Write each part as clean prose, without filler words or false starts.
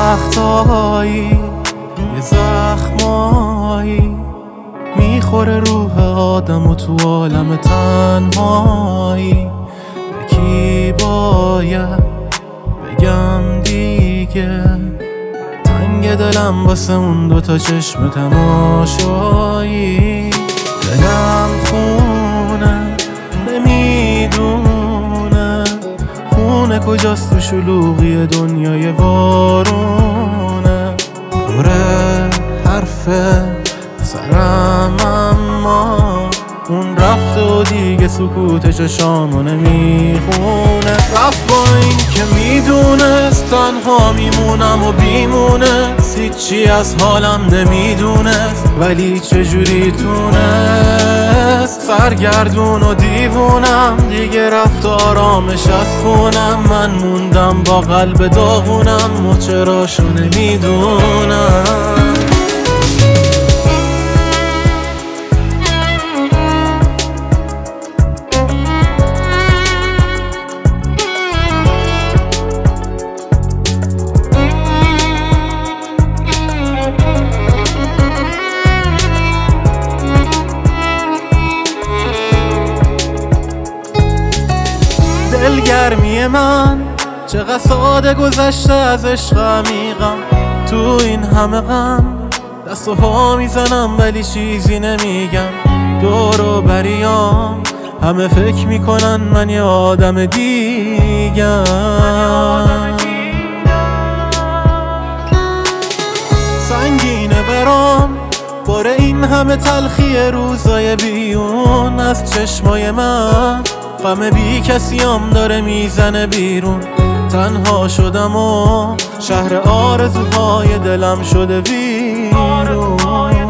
وقتایی یه زخمایی میخوره روح آدم و تو عالم تنهایی. به کی باید بگم دیگه؟ تنگ دلم واسه اون دوتا چشم تماشایی. دلم خونه نمیدونه خونه کجاست تو شلوغی دنیای وارونه. پره حرفه سرم اما اون رفته و دیگه سکوت چشامو نمیخونه. رفت با این که میدونست تنها میمونم و بیمونست، هیچی از حالم نمیدونست ولی چجوری تونست. سرگردون و دیوونم دیگه رفت آرامش از خونم. من موندم با قلب داغونم و چراشو نمیدونم. دلگرمی من چقدر ساده گذشته از عشق عمیقم. تو این همه غم دست و پا میزنم ولی چیزی نمیگم. دور و بریام همه فکر میکنن من یه آدم دیگم. سنگینه برام باره این همه تلخی روزای بیون از چشمای من. غم بی کسیم داره میزنه بیرون. تنها شدم و شهر آرزوهای دلم شده ویرون.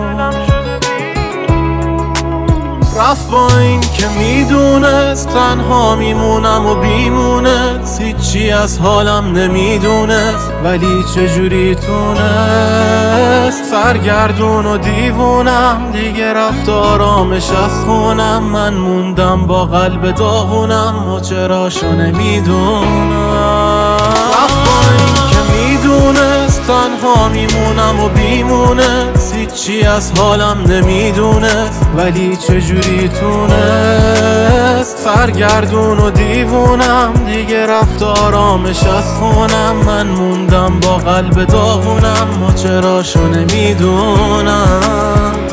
رفت با این که میدونست تنها میمونم و بیمونست، هیچی از حالم نمیدونست ولی چجوری تونست. سرگردون و دیوونم دیگه رفت آرامش از خونم. من موندم با قلب داغونم و چراشو نمیدونم. رفت با این که میدونست تنها میمونم و بیمونست، هیچی از حالم نمیدونست ولی چجوری تونست. سرگردون و دیوونم دیگه رفت آرامش از خونم. من موندم با قلب داغونم و چراشو نمیدونم.